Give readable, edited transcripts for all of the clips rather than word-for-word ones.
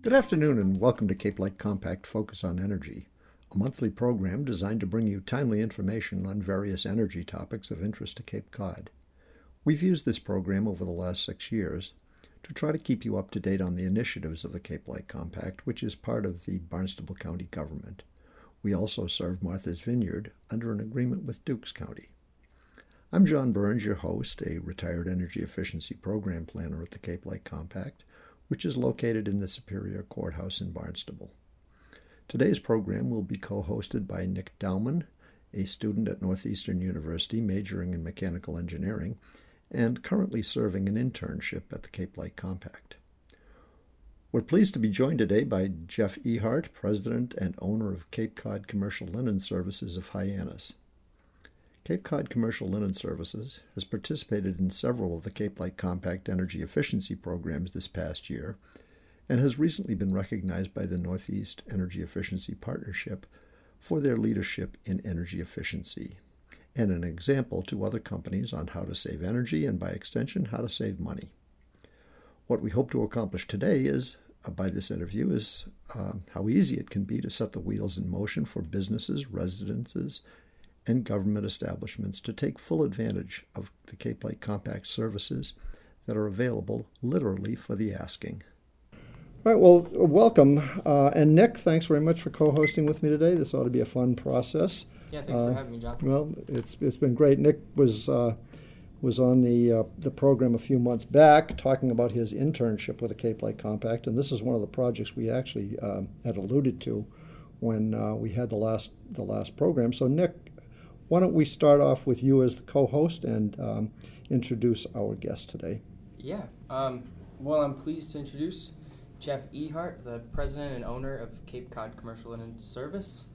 Good afternoon and welcome to Cape Light Compact Focus on Energy, a monthly program designed to bring you timely information on various energy topics of interest to Cape Cod. We've used this program over the last 6 years to try to keep you up to date on the initiatives of the Cape Light Compact, which is part of the Barnstable County government. We also serve Martha's Vineyard under an agreement with Dukes County. I'm John Burns, your host, a retired energy efficiency program planner at the Cape Light Compact, which is located in the Superior Courthouse in Barnstable. Today's program will be co-hosted by Nick Dowman, a student at Northeastern University majoring in mechanical engineering and currently serving an internship at the Cape Light Compact. We're pleased to be joined today by Jeff Ehart, president and owner of Cape Cod Commercial Linen Services of Hyannis. Cape Cod Commercial Linen Services has participated in several of the Cape Light Compact energy efficiency programs this past year and has recently been recognized by the Northeast Energy Efficiency Partnership for their leadership in energy efficiency and an example to other companies on how to save energy and, by extension, how to save money. What we hope to accomplish today by this interview is how easy it can be to set the wheels in motion for businesses, residences, and government establishments to take full advantage of the Cape Light Compact services that are available literally for the asking. All right, well, welcome. And Nick, thanks very much for co-hosting with me today. This ought to be a fun process. Yeah, thanks for having me, John. Well, it's been great. Nick was on the program a few months back talking about his internship with the Cape Light Compact, and this is one of the projects we actually had alluded to when we had the last program. So, Nick, why don't we start off with you as the co-host and introduce our guest today? Yeah. Well, I'm pleased to introduce Jeff Ehart, the president and owner of Cape Cod Commercial Linen Service.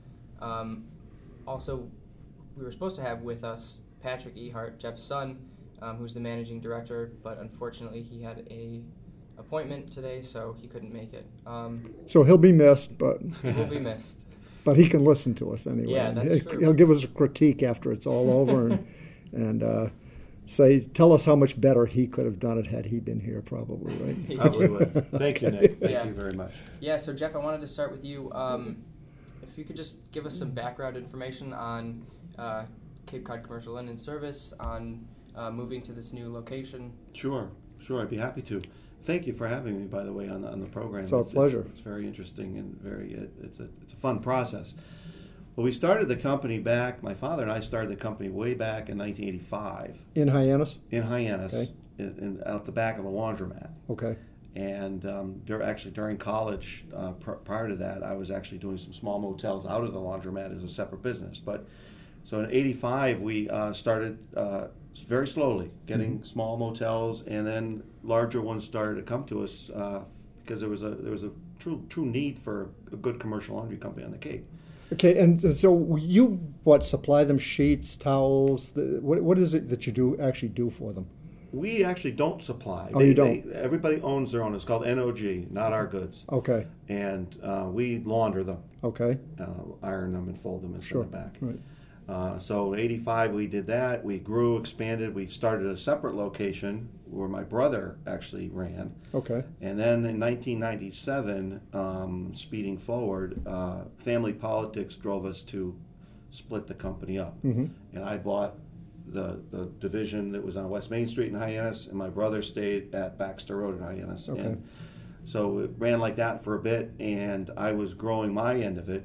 Also, we were supposed to have with us Patrick Ehart, Jeff's son, who's the managing director, but unfortunately he had a appointment today, so he couldn't make it. So he'll be missed, but he will be missed. But he can listen to us anyway. Yeah, that's true. He'll give us a critique after it's all over and tell us how much better he could have done it had he been here, probably, right? Probably would. Thank you, Nick. Thank you very much. Yeah, so Jeff, I wanted to start with you. If you could just give us some background information on Cape Cod Commercial Linen Service, on moving to this new location. Sure, I'd be happy to. Thank you for having me, by the way, on the program. It's our pleasure. It's very interesting and it's a fun process. Well, we started the company back. My father and I started the company way back in 1985. In Hyannis? In Hyannis, okay. Out the back of a laundromat. Okay. And during college, prior to that, I was actually doing some small motels out of the laundromat as a separate business. So in '85, we started very slowly getting small motels, and then larger ones started to come to us because there was a true need for a good commercial laundry company on the Cape. Okay, and so you supply them sheets, towels? What is it that you actually do for them? We actually don't supply. Oh, you don't? Everybody owns their own. It's called NOG, Not Our Goods. Okay. And we launder them. Okay. Iron them and fold them and send them back. Right. So in '85 we did that. We grew, expanded. We started a separate location where my brother actually ran. Okay. And then in 1997, speeding forward, family politics drove us to split the company up. Mm-hmm. And I bought the division that was on West Main Street in Hyannis, and my brother stayed at Baxter Road in Hyannis. Okay. And so it ran like that for a bit, and I was growing my end of it.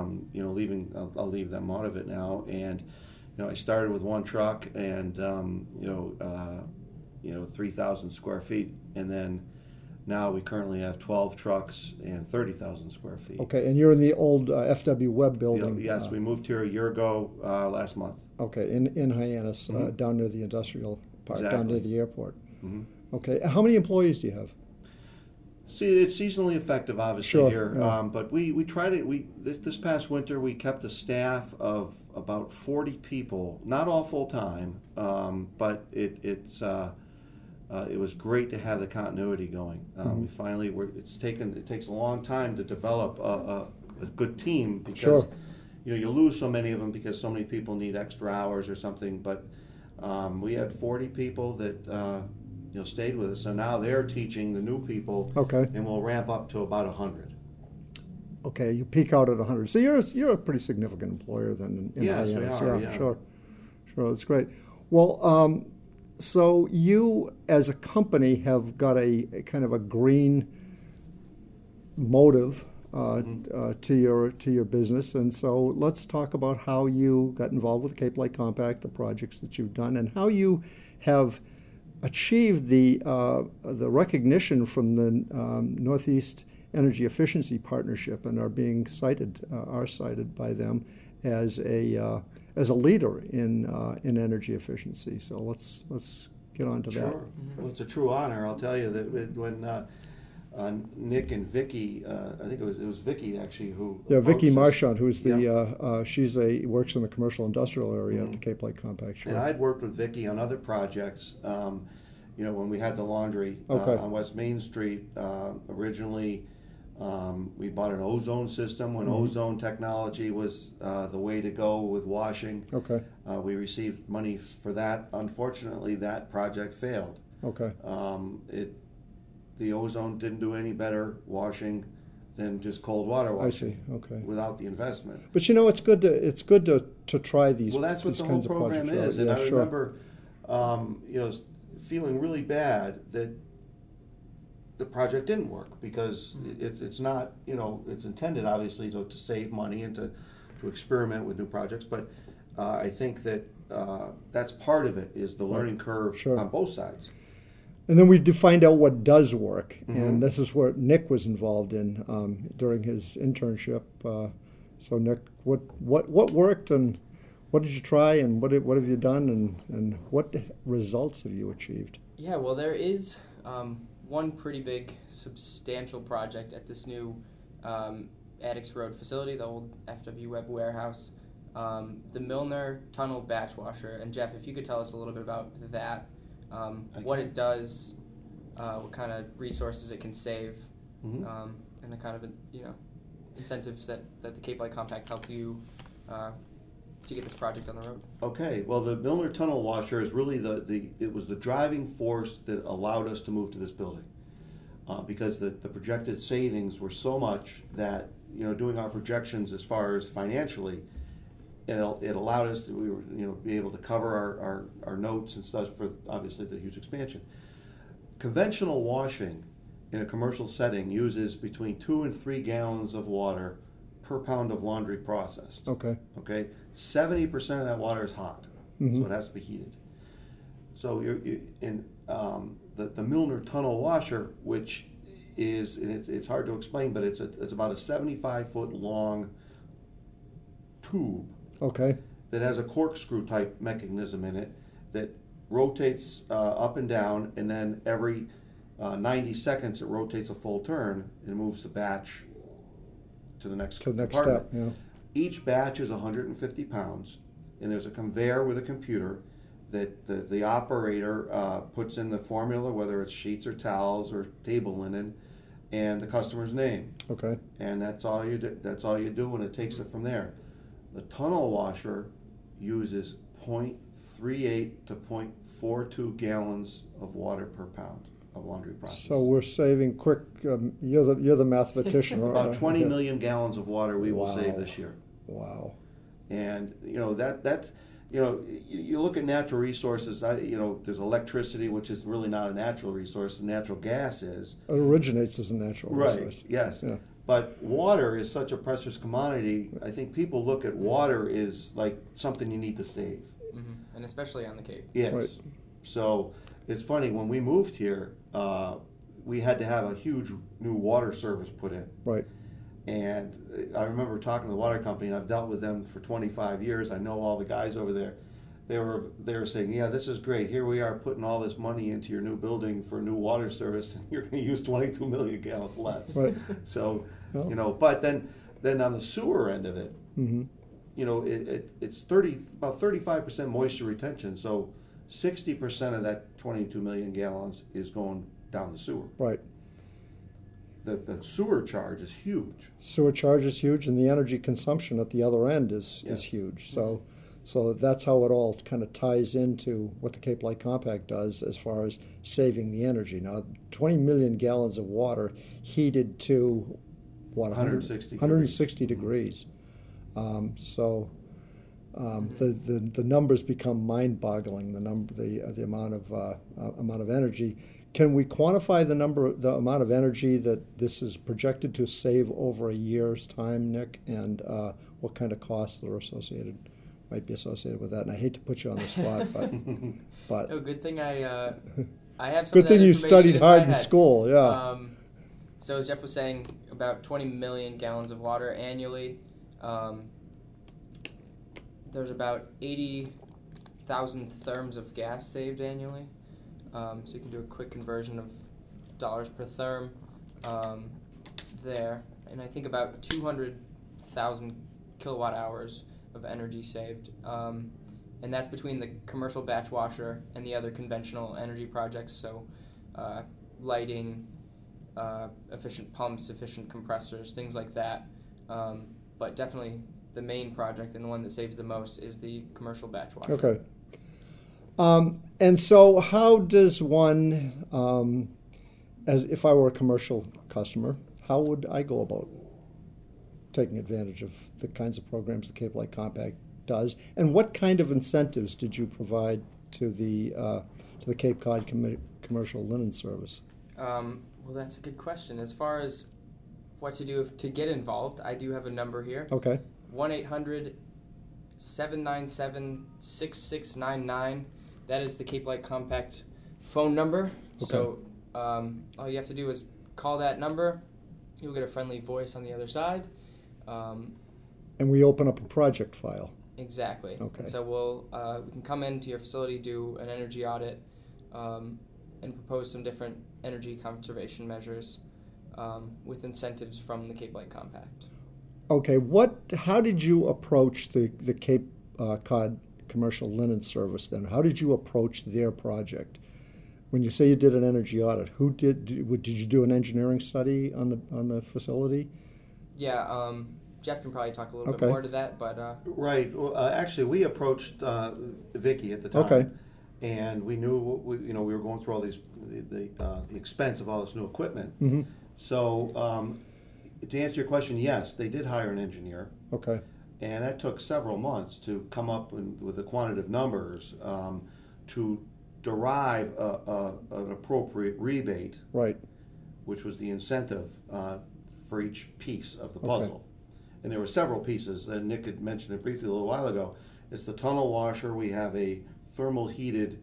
I'll leave them out of it now. And I started with one truck and 3,000 square feet, and then now we currently have 12 trucks and 30,000 square feet. Okay, and you're in the old FW Webb building. Yes, we moved here a year ago last month. Okay, in Hyannis, down near the industrial park, exactly. Down near the airport. Mm-hmm. Okay, how many employees do you have? See, it's seasonally effective, obviously, sure, here. Yeah. But we try to. This past winter, we kept a staff of about 40 people, not all full time, but it was great to have the continuity going. We finally it takes a long time to develop a good team because sure. You lose so many of them because so many people need extra hours or something. But we had 40 people that stayed with us. So now they're teaching the new people, Okay. and we'll ramp up to about 100. Okay, you peak out at 100. So you're a pretty significant employer then in Yes, we Hyannis. are, Yeah, yeah. sure, that's great. Well, so you as a company have got a kind of a green motive to your business, and so let's talk about how you got involved with the Cape Light Compact, the projects that you've done, and how you have achieved the recognition from the Northeast Energy Efficiency Partnership, and are being cited by them as a leader in energy efficiency. So let's get on to that. Sure. Well, it's a true honor. I'll tell you that when Nick and Vicky, I think it was Vicky actually who. Yeah, Vicky approached us. Marchand, who's the works in the commercial industrial area at the Cape Light Compact. Sure. And I'd worked with Vicky on other projects. When we had the laundry Okay. on West Main Street, originally we bought an ozone system when ozone technology was the way to go with washing. Okay. We received money for that. Unfortunately, that project failed. Okay. The ozone didn't do any better washing than just cold water washing. I see. Okay. Without the investment. But it's good to try these. Well, that's what these the whole kinds of program projects is, out. and Yeah, I sure. remember, feeling really bad that the project didn't work because it's not, it's intended obviously to save money and to experiment with new projects, but I think that that's part of it is the learning curve Sure. on both sides. And then we do find out what does work, Mm-hmm. and this is what Nick was involved in during his internship. So Nick, what worked, and what did you try, and what have you done, and what results have you achieved? Yeah, well, there is one pretty big, substantial project at this new Addicks Road facility, the old FW Web warehouse, the Milner Tunnel Batch Washer. And Jeff, if you could tell us a little bit about that, what it does, what kind of resources it can save, Mm-hmm. and the kind of incentives that the Cape Light Compact helped you to get this project on the road. Okay, well, the Milner Tunnel Washer is really it was the driving force that allowed us to move to this building, because the projected savings were so much that doing our projections as far as financially, it allowed us to be able to cover our notes and stuff for obviously the huge expansion. Conventional washing in a commercial setting uses between 2 and 3 gallons of water per pound of laundry processed. Okay. Okay, 70% of that water is hot, so it has to be heated. So you're in the Milner Tunnel Washer, which is, and it's hard to explain, but it's about a 75-foot long tube Okay. that has a corkscrew type mechanism in it that rotates up and down, and then every 90 seconds it rotates a full turn and moves the batch to the next compartment. Step. Yeah. Each batch is 150 pounds, and there's a conveyor with a computer that the operator puts in the formula, whether it's sheets or towels or table linen, and the customer's name. Okay. And that's all you do. That's all you do, and it takes it from there. The tunnel washer uses 0.38 to 0.42 gallons of water per pound of laundry process. So we're saving quick. You're the mathematician. About 20 yeah. million gallons of water we will Wow. save this year. Wow. And that's you look at natural resources. There's electricity, which is really not a natural resource. Natural gas is. It originates as a natural resource. Yes. Yeah. But water is such a precious commodity. I think people look at water as like something you need to save. Mm-hmm. And especially on the Cape. Yes. Right. So it's funny, when we moved here, we had to have a huge new water service put in. Right. And I remember talking to the water company, and I've dealt with them for 25 years. I know all the guys over there. They were saying, yeah, this is great. Here we are putting all this money into your new building for a new water service, and you're going to use 22 million gallons less. Right. So, Well. but then on the sewer end of it, Mm-hmm. it's about 35% moisture retention. So 60% of that 22 million gallons is going down the sewer. Right. The sewer charge is huge. Sewer charge is huge, and the energy consumption at the other end is Yes. huge. So So that's how it all kind of ties into what the Cape Light Compact does as far as saving the energy. Now, 20 million gallons of water heated to, what, 160 degrees. The numbers become mind-boggling. The amount of energy. Can we quantify the amount of energy that this is projected to save over a year's time, Nick? And what kind of costs might be associated with that? And I hate to put you on the spot, but no, good thing I have some. Good of that thing you information studied in hard my in head. school. Yeah. So as Jeff was saying, about 20 million gallons of water annually. There's about 80,000 therms of gas saved annually. So you can do a quick conversion of dollars per therm there. And I think about 200,000 kilowatt hours of energy saved. And that's between the commercial batch washer and the other conventional energy projects, so lighting, efficient pumps, efficient compressors, things like that. But definitely the main project and the one that saves the most is the commercial batch washer. Okay. And so how does one, as if I were a commercial customer, how would I go about taking advantage of the kinds of programs the Cape Light Compact does? And what kind of incentives did you provide to the Cape Cod Commercial Linen Service? Well, that's a good question. As far as what to do to get involved, I do have a number here. Okay. 1-800-797-6699. That is the Cape Light Compact phone number. Okay. So all you have to do is call that number. You'll get a friendly voice on the other side. And we open up a project file. Exactly. Okay. And so we can come into your facility, do an energy audit, and propose some different energy conservation measures with incentives from the Cape Light Compact. Okay, how did you approach the Cape Cod Commercial Linen Service then? How did you approach their project? When you say you did an energy audit, did you do an engineering study on the facility? Yeah, Jeff can probably talk a little Okay. bit more to that, but Right. Well, actually, we approached Vicky at the time. Okay. And we knew we were going through all these the expense of all this new equipment. Mm-hmm. So to answer your question, yes, they did hire an engineer. Okay. And that took several months to come up with the quantitative numbers to derive an appropriate rebate, Right. which was the incentive for each piece of the Okay. puzzle. And there were several pieces, and Nick had mentioned it briefly a little while ago. It's the tunnel washer. We have a thermal heated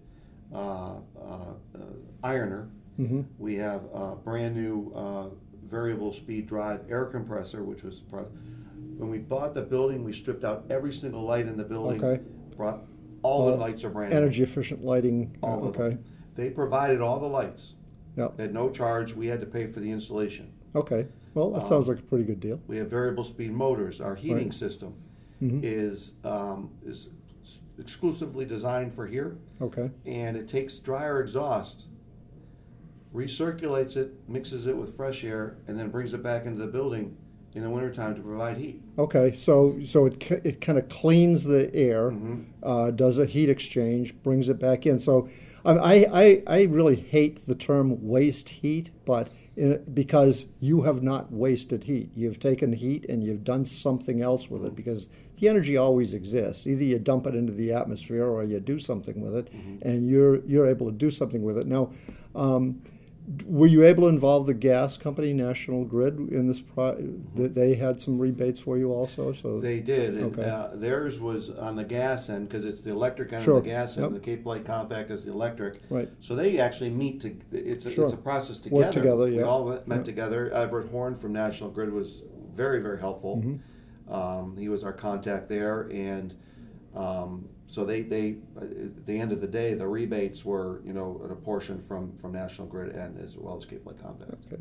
ironer. Mm-hmm. We have a brand new variable speed drive air compressor, which was when we bought the building, we stripped out every single light in the building. Okay. Brought all the lights are brand new. Energy efficient lighting. All of Okay. them. They provided all the lights Yep. at no charge. We had to pay for the installation. Okay. Well, that sounds like a pretty good deal. We have variable speed motors. Our heating Right. system Mm-hmm. is exclusively designed for here, Okay. and it takes dryer exhaust, recirculates it, mixes it with fresh air, and then brings it back into the building in the wintertime to provide heat. Okay. So it kind of cleans the air, Mm-hmm. does a heat exchange, brings it back in. So I really hate the term waste heat, but because you have not wasted heat. You've taken heat and you've done something else with it, because the energy always exists. Either you dump it into the atmosphere or you do something with it, and you're able to do something with it. Now, were you able to involve the gas company, National Grid, in this? They had some rebates for you also. So They did, and Okay. theirs was on the gas end because it's the electric end Sure. and the gas end. Yep. The Cape Light Compact is the electric. Right. So they actually meet. It's Sure. a process together. Work together, We yeah. all met Yeah. together. Everett Horn from National Grid was very, very helpful. Mm-hmm. He was our contact there, and so they at the end of the day, the rebates were a portion from National Grid and as well as Cape Light Compact. Okay.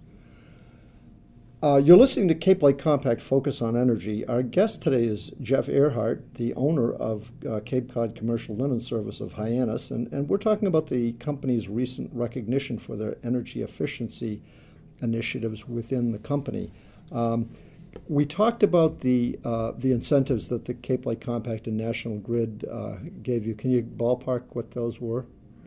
You're listening to Cape Light Compact Focus on Energy. Our guest today is Jeff Earhart, the owner of Cape Cod Commercial Linen Service of Hyannis, and we're talking about the company's recent recognition for their energy efficiency initiatives within the company. We talked about the incentives that the Cape Light Compact and National Grid gave you. Can you ballpark what those were?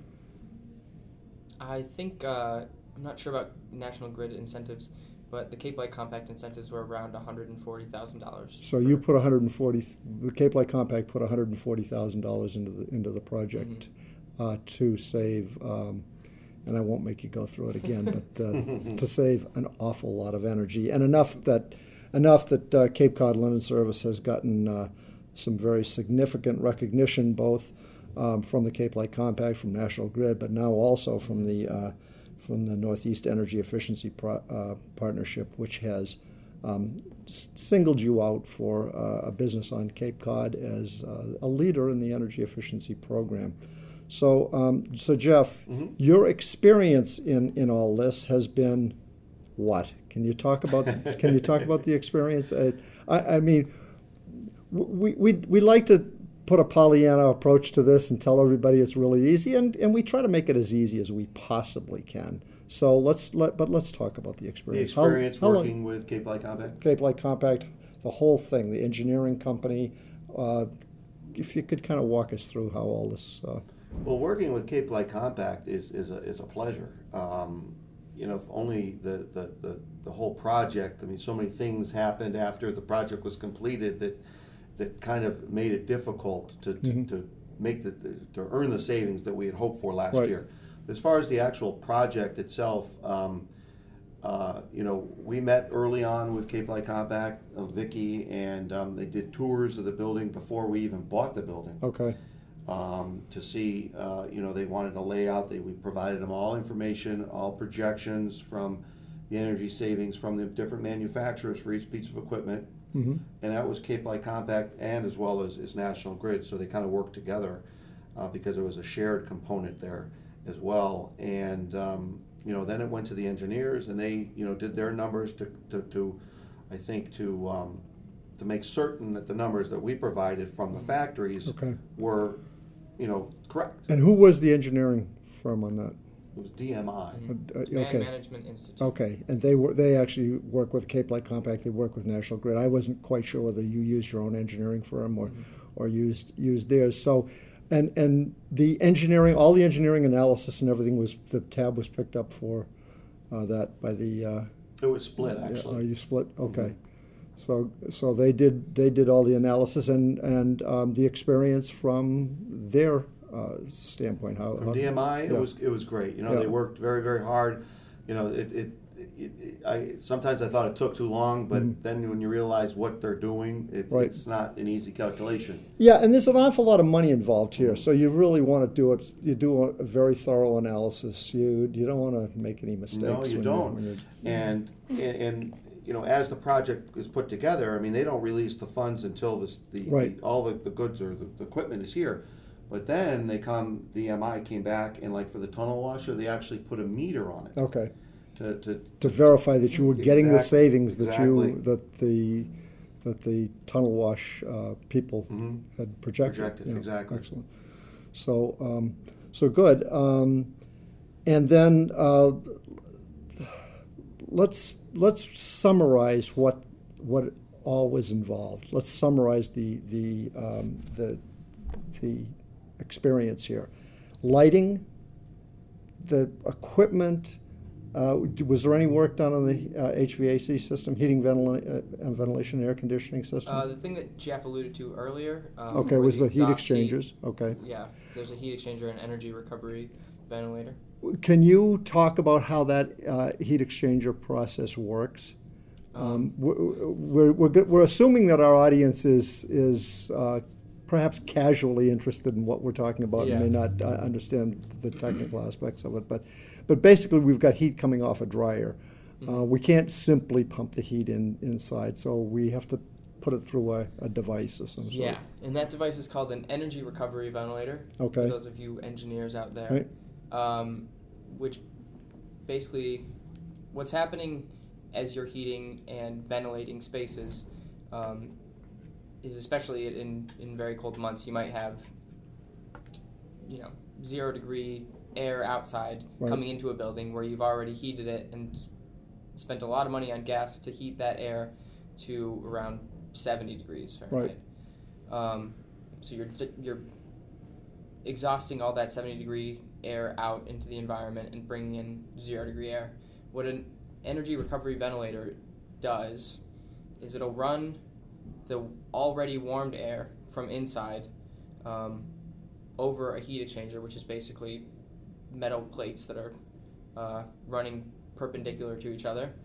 I think I'm not sure about National Grid incentives, but the Cape Light Compact incentives were around $140,000. So you put the Cape Light Compact put $140,000 into the project to save, and I won't make you go through it again, but to save an awful lot of energy, and enough that Cape Cod Linen Service has gotten some very significant recognition, both from the Cape Light Compact, from National Grid, but now also from the Northeast Energy Efficiency Partnership, which has singled you out for a business on Cape Cod as a leader in the energy efficiency program. So, Jeff, your experience in all this has been what? Can you talk about the experience? I mean, we like to put a Pollyanna approach to this and tell everybody it's really easy, and we try to make it as easy as we possibly can. So let's talk about the experience. The experience working with Cape Light Compact? Cape Light Compact, the whole thing, the engineering company. If you could kind of walk us through how all this. Well, working with Cape Light Compact is a pleasure. If only the whole project. I mean, so many things happened after the project was completed that kind of made it difficult to make to earn the savings that we had hoped for last year. As far as the actual project itself, we met early on with Cape Light Compact, Vicky, and they did tours of the building before we even bought the building. Okay. To see, they wanted a layout. We provided them all information, all projections from the energy savings from the different manufacturers for each piece of equipment. And that was Cape Light Compact and as well as National Grid. So they kind of worked together because it was a shared component there as well. And, then it went to the engineers and they, did their numbers to make certain that the numbers that we provided from the factories were, correct. And who was the engineering firm on that? It was DMI. Demand Management Institute. Okay, and they actually work with Cape Light Compact. They work with National Grid. I wasn't quite sure whether you used your own engineering firm or used theirs. So, and the engineering, all the engineering analysis and everything the tab was picked up for that by the. It was split actually. You split. Okay, so they did all the analysis and the experience from their standpoint. From DMI, it was great. They worked very, very hard. Sometimes I thought it took too long, but then when you realize what they're doing, it's not an easy calculation. Yeah, and there's an awful lot of money involved here, so you really want to do it. You do a very thorough analysis. You don't want to make any mistakes. No, you don't. And as the project is put together, I mean, they don't release the funds until all the goods or the equipment is here. But then DMI came back and like for the tunnel washer, they actually put a meter on it. Okay. To verify that you were getting the savings that exactly. that the tunnel wash people had projected. Exactly. Excellent. So good. And then let's summarize what all was involved. Let's summarize the experience here. Lighting, the equipment. Was there any work done on the HVAC system, heating, ventilation, air conditioning system? The thing that Jeff alluded to earlier. Was the heat exchangers. Okay. Yeah, there's a heat exchanger and energy recovery ventilator. Can you talk about how that heat exchanger process works? We're assuming that our audience is perhaps casually interested in what we're talking about and may not understand the technical aspects of it, but basically we've got heat coming off a dryer. We can't simply pump the heat inside, so we have to put it through a device of some sort. Yeah, and that device is called an energy recovery ventilator. Okay. For those of you engineers out there. Right. Which basically, what's happening as you're heating and ventilating spaces is, especially in very cold months, you might have 0 degree air outside coming into a building where you've already heated it and spent a lot of money on gas to heat that air. to around 70 degrees Fahrenheit. Right. So you're exhausting all that 70-degree air out into the environment and bringing in 0-degree air. What an energy recovery ventilator does is it'll run the already warmed air from inside over a heat exchanger, which is basically metal plates that are running perpendicular to each other.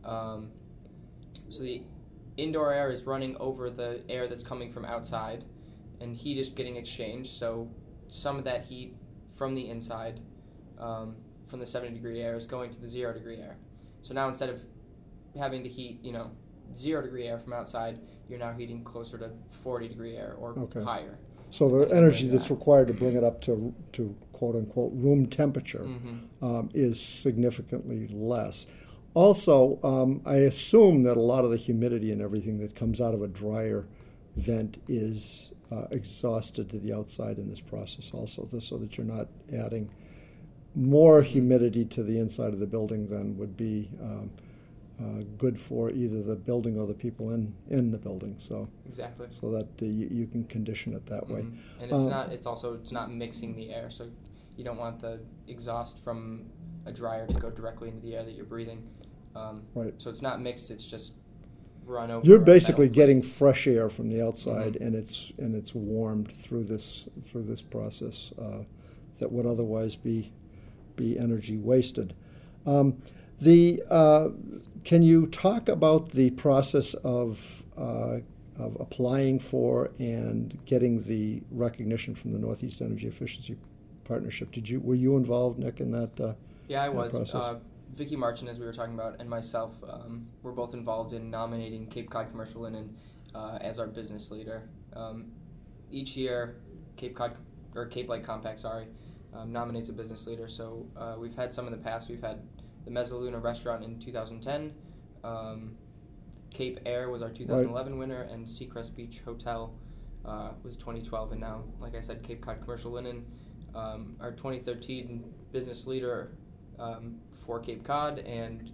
So the indoor air is running over the air that's coming from outside, and heat is getting exchanged. So some of that heat from the inside, from the 70-degree air, is going to the 0-degree air. So now instead of having to heat, 0-degree air from outside, you're now heating closer to 40-degree air or higher. So the energy that's required to bring it up to quote-unquote room temperature is significantly less. Also, I assume that a lot of the humidity and everything that comes out of a dryer vent is exhausted to the outside in this process also, so that you're not adding more humidity to the inside of the building than would be good for either the building or the people in the building. So exactly. So that you can condition it that way. And it's not mixing the air. So you don't want the exhaust from a dryer to go directly into the air that you're breathing. Right. So it's not mixed. It's just run over. You're basically getting fresh air from the outside, and it's warmed through this process that would otherwise be energy wasted. Can you talk about the process of applying for and getting the recognition from the Northeast Energy Efficiency Partnership? Were you involved, Nick, in that? Yeah, I was. Process? Vicky Marchand, as we were talking about, and myself, were both involved in nominating Cape Cod Commercial Linen as our business leader. Each year, Cape Light Compact, nominates a business leader. So we've had some in the past. We've had the Mezzaluna Restaurant in 2010. Cape Air was our 2011 winner, and Seacrest Beach Hotel was 2012. And now, like I said, Cape Cod Commercial Linen, our 2013 business leader for Cape Cod, and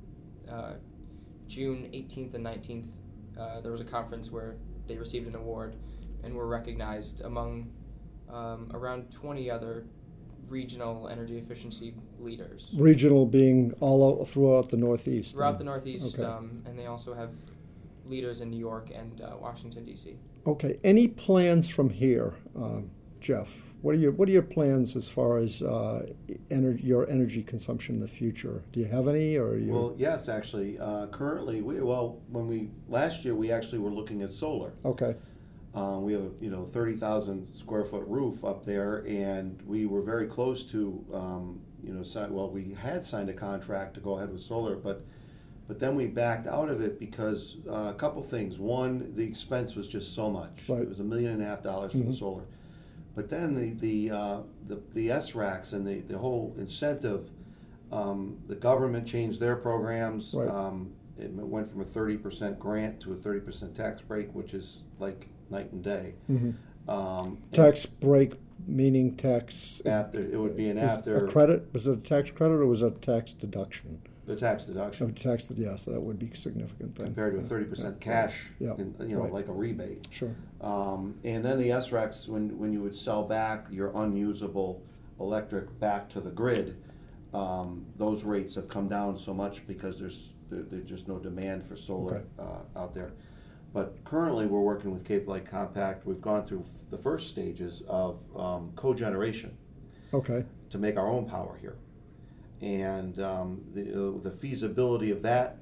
June 18th and 19th, there was a conference where they received an award and were recognized among around 20 other regional energy efficiency leaders. Regional being all throughout the Northeast. Throughout the Northeast, okay. And they also have leaders in New York and Washington, D.C. Okay. Any plans from here, Jeff? What are your plans as far as your energy consumption in the future? Do you have any, or Well, yes, actually. Currently, last year we actually were looking at solar. Okay. We have a 30,000 square foot roof up there, and we were very close to we had signed a contract to go ahead with solar, but then we backed out of it because a couple things. One, the expense was just so much. Right. It was $1.5 million for the solar. But then the SRACs and the whole incentive, the government changed their programs. Right. It went from a 30% grant to a 30% tax break, which is like night and day. Mm-hmm. Tax break meaning tax after it would be a credit. Was it a tax credit or was it a tax deduction? The tax deduction. So that would be significant then. Compared to a 30% cash, right. Like a rebate. Sure. And then the SRECs, when you would sell back your unusable electric back to the grid, those rates have come down so much because there's just no demand for solar out there. But currently we're working with Cape Light Compact. We've gone through the first stages of cogeneration. Okay. To make our own power here. And the feasibility of that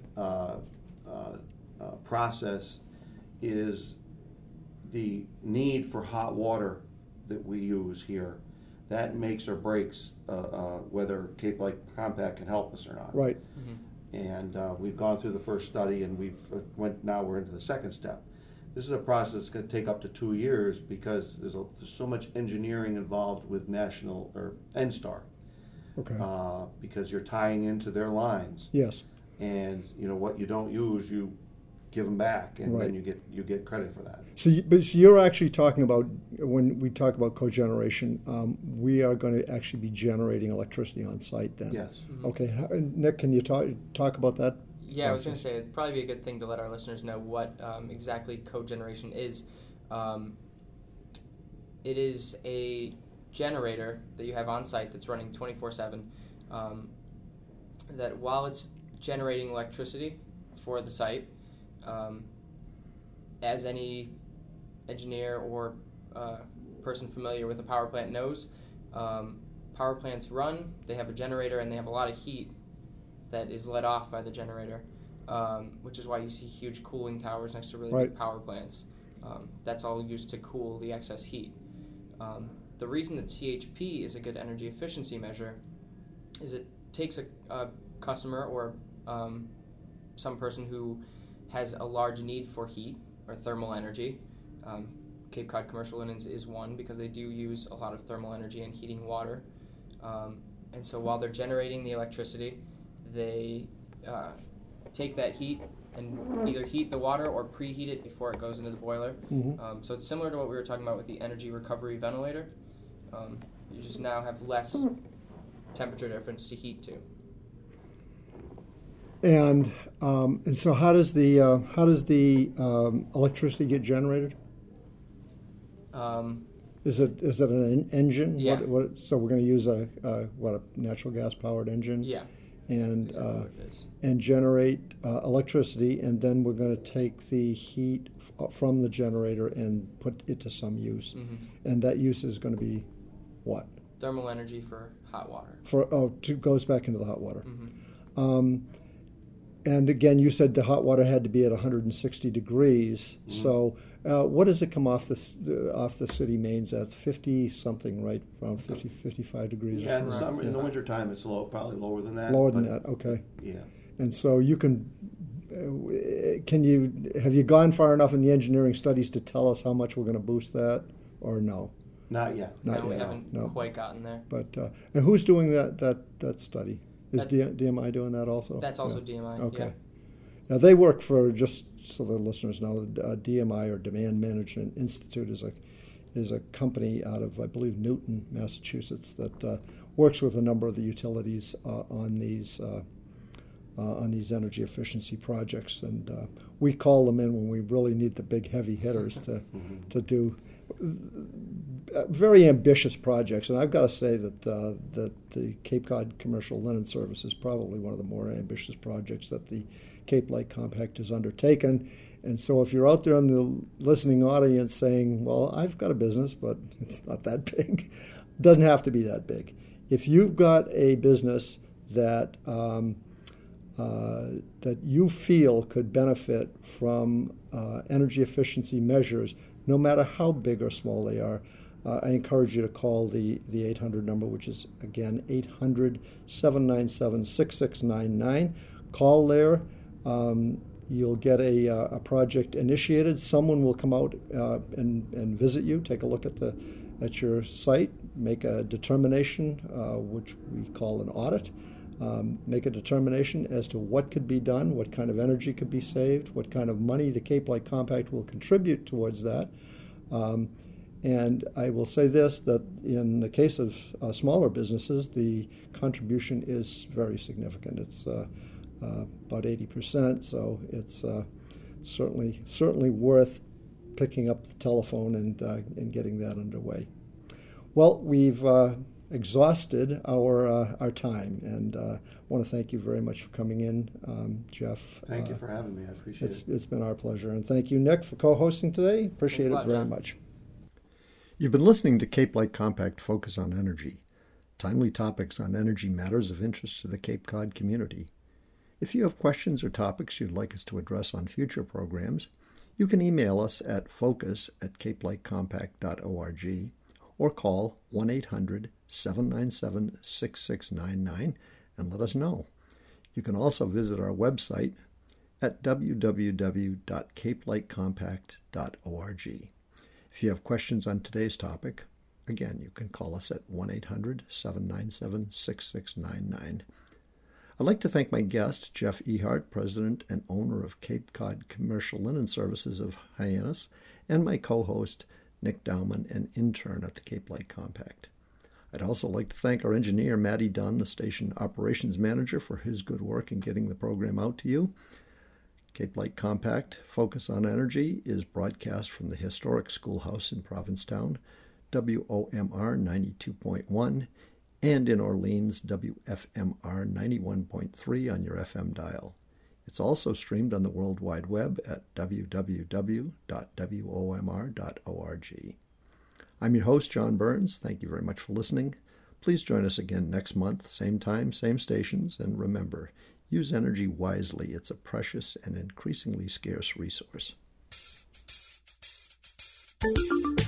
process is the need for hot water that we use here. That makes or breaks whether Cape Light Compact can help us or not. Right. Mm-hmm. And we've gone through the first study, and now we're into the second step. This is a process that's going to take up to 2 years because there's so much engineering involved with National or NSTAR. Okay. Because you're tying into their lines. Yes. And what you don't use, you give them back, and right. then you get credit for that. So you're actually talking about, when we talk about cogeneration, we are going to actually be generating electricity on site then. Yes. Mm-hmm. Okay. Nick, can you talk about that? Yeah, I was going to say it'd probably be a good thing to let our listeners know what exactly cogeneration is. It is a generator that you have on site that's running 24/7. That while it's generating electricity for the site, as any engineer or person familiar with a power plant knows, power plants run, they have a generator, and they have a lot of heat that is let off by the generator, which is why you see huge cooling towers next to really big power plants. That's all used to cool the excess heat. The reason that CHP is a good energy efficiency measure is it takes a customer or some person who has a large need for heat or thermal energy. Cape Cod Commercial Linens is one because they do use a lot of thermal energy in heating water. And so while they're generating the electricity, they take that heat and either heat the water or preheat it before it goes into the boiler. Mm-hmm. So it's similar to what we were talking about with the energy recovery ventilator. You just now have less temperature difference to heat to. And so how does the electricity get generated? Is it an engine? Yeah. So we're going to use a natural gas powered engine? Yeah. And Exactly what it is. and generate electricity, and then we're going to take the heat from the generator and put it to some use. Mm-hmm. And that use is going to be what? Thermal energy for hot water. Goes back into the hot water. Mm-hmm. And again, you said the hot water had to be at 160 degrees. Mm-hmm. So what does it come off the city mains at? 50 something, right? Around 50, 55 degrees. Yeah, in the summer, in the wintertime, it's probably lower than that. Lower than that, okay. Yeah. And so you can have you gone far enough in the engineering studies to tell us how much we're going to boost that, or no? Not yet. No, we haven't quite gotten there. But and who's doing that study? Is DMI doing that also? That's also DMI. Okay. Yeah. Now they work for, just so the listeners know, DMI, or Demand Management Institute, is a company out of, I believe, Newton, Massachusetts, that works with a number of the utilities on these energy efficiency projects, and we call them in when we really need the big heavy hitters to do very ambitious projects. And I've got to say that the Cape Cod Commercial Linen Service is probably one of the more ambitious projects that the Cape Light Compact has undertaken. And so if you're out there in the listening audience saying, well, I've got a business, but it's not that big, it doesn't have to be that big. If you've got a business that that you feel could benefit from energy efficiency measures, no matter how big or small they are, I encourage you to call the 800 number, which is, again, 800-797-6699. Call there. You'll get a project initiated. Someone will come out and visit you, take a look at your site, make a determination, which we call an audit. Make a determination as to what could be done, what kind of energy could be saved, what kind of money the Cape Light Compact will contribute towards that. And I will say this, that in the case of smaller businesses, the contribution is very significant. It's about 80%, so it's certainly worth picking up the telephone and getting that underway. Well, we've exhausted our time, and I want to thank you very much for coming in, Jeff. Thank you for having me. I appreciate it. It's been our pleasure, and thank you, Nick, for co-hosting today. Appreciate it very much. You've been listening to Cape Light Compact Focus on Energy, timely topics on energy matters of interest to the Cape Cod community. If you have questions or topics you'd like us to address on future programs, you can email us at focus@capelightcompact.org or call 1-800-797-6699 and let us know. You can also visit our website at www.capelightcompact.org. If you have questions on today's topic, again, you can call us at 1-800-797-6699. I'd like to thank my guest, Jeff Ehart, President and owner of Cape Cod Commercial Linen Services of Hyannis, and my co-host, Nick Dowman, an intern at the Cape Light Compact. I'd also like to thank our engineer, Matty Dunn, the station operations manager, for his good work in getting the program out to you. Cape Light Compact, Focus on Energy, is broadcast from the historic schoolhouse in Provincetown, WOMR 92.1, and in Orleans, WFMR 91.3 on your FM dial. It's also streamed on the World Wide Web at www.womr.org. I'm your host, John Burns. Thank you very much for listening. Please join us again next month, same time, same stations, and remember, use energy wisely. It's a precious and increasingly scarce resource.